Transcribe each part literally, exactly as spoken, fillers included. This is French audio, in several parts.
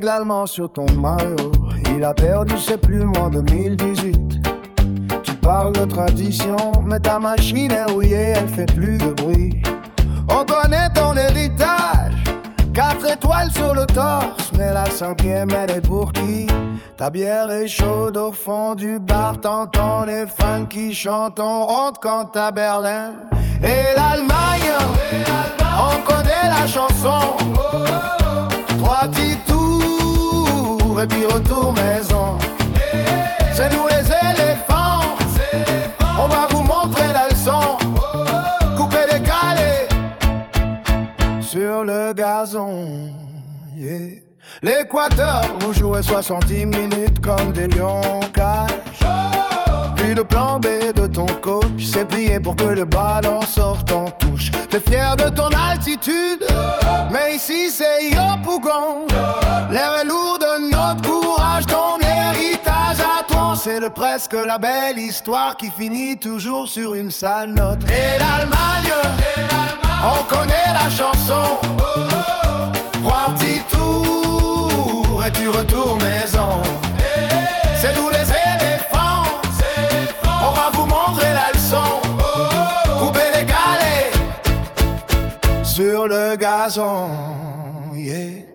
avec l'allemand sur ton maillot. Il a perdu ses plumes en deux mille dix-huit. Tu parles de tradition, mais ta machine est rouillée, elle fait plus de bruit. On connaît ton héritage, quatre étoiles sur le torse, mais la cinquième elle est pour qui? Ta bière est chaude au fond du bar, t'entends les fans qui chantent, on rentre quand à Berlin. Et l'Allemagne, on connaît la chanson. Trois petits tours et puis retour maison. C'est nous les éléphants, on va vous montrer la leçon. Couper les calés sur le gazon, yeah. L'Équateur, vous jouez soixante-dix minutes comme des lions cages. Puis le plan B de ton coach s'est plié pour que le ballon sorte en touche. T'es fier de ton altitude, mais ici c'est Yopougon. L'air est lourd de notre courage, ton héritage à toi. C'est le presque la belle histoire qui finit toujours sur une sale note. Et l'Allemagne, on connaît la chanson. Trois petits tours et tu retournes maison. C'est nous les éléphants, on va vous montrer la leçon. Couper les galets sur le gazon, yeah.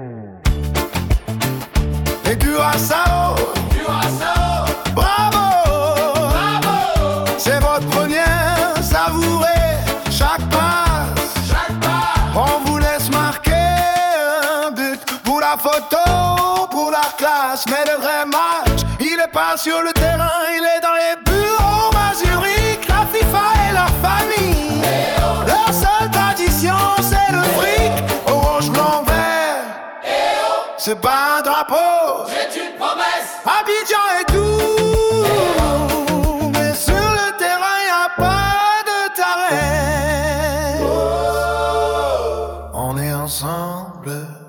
Et du Curaçao, bravo, bravo. C'est votre première savourée. Chaque passe, chaque passe, on vous laisse marquer un but. Pour la photo, pour la classe, mais le vrai match, il est pas sur le terrain, il est dans les bureaux. À Zurich, la FIFA et leur famille, leur seule tradition c'est le fric. Orange, blanc, vert, c'est pas un drapeau, c'est une promesse. Abidjan est tout, mais sur le terrain y a pas de taré. On est ensemble.